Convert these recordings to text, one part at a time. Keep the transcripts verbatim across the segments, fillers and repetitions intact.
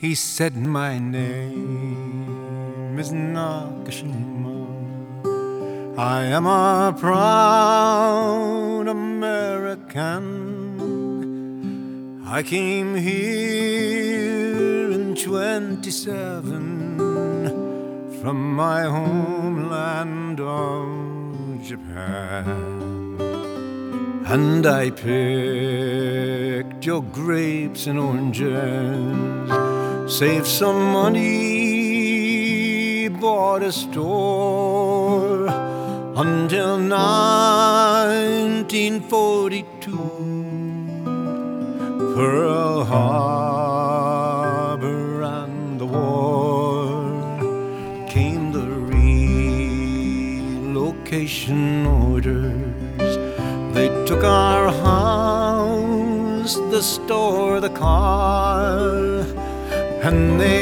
he said, my name is Nakashima. I am a proud American. I came here in twenty-seven from my homeland of Japan. And I picked your grapes and oranges, saved some money, bought a store, until nineteen forty-two, Pearl Harbor and the war. Came the relocation orders. They took our house, the store, the car, and they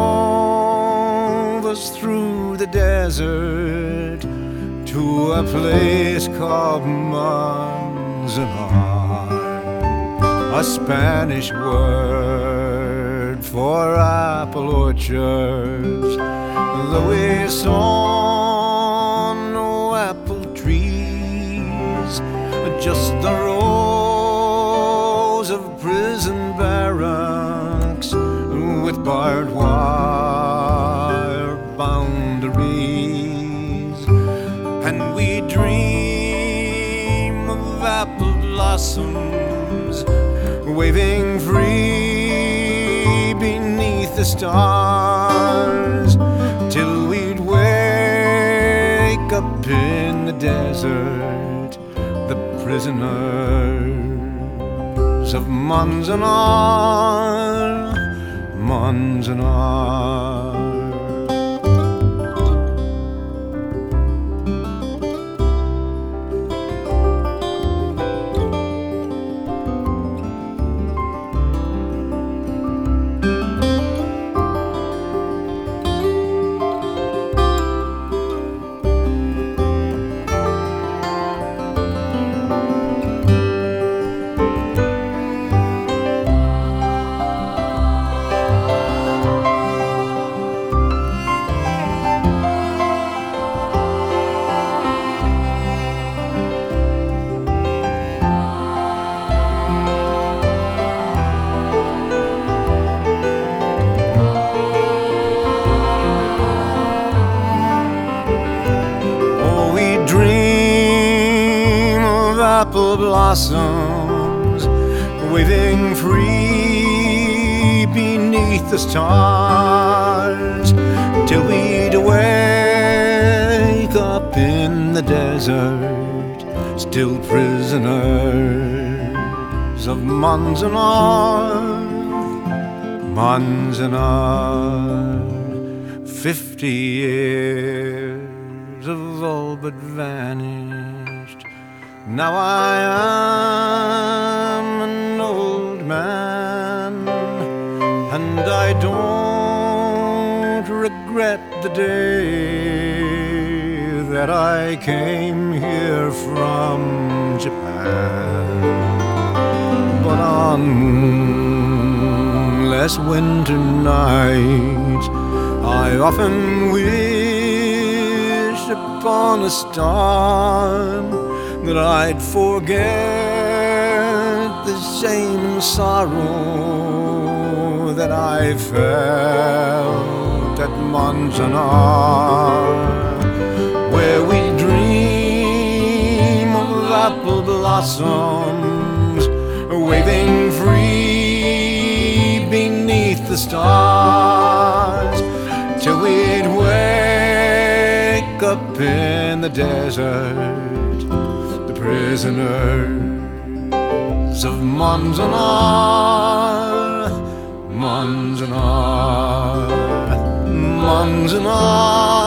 drove us through the desert to a place called Manzanar, a Spanish word for apple orchards. Though we saw no apple trees, just the rows of prison barracks with barbed wire boundaries. And we dream of apple blossoms waving free beneath the stars, till we'd wake up in the desert, the prisoners of Manzanar, Manzanar. Apple blossoms waving free beneath the stars, till we'd wake up in the desert, still prisoners of Manzanar, Manzanar. Fifty years have all but vanished. Now I am an old man, and I don't regret the day that I came here from Japan. But on moonless winter nights, I often wish upon a star that I'd forget the shame and sorrow that I felt at Manzanar, where we dream of apple blossoms waving free beneath the stars, till we'd wake up in the desert, prisoners of Manzanar, Manzanar, Manzanar.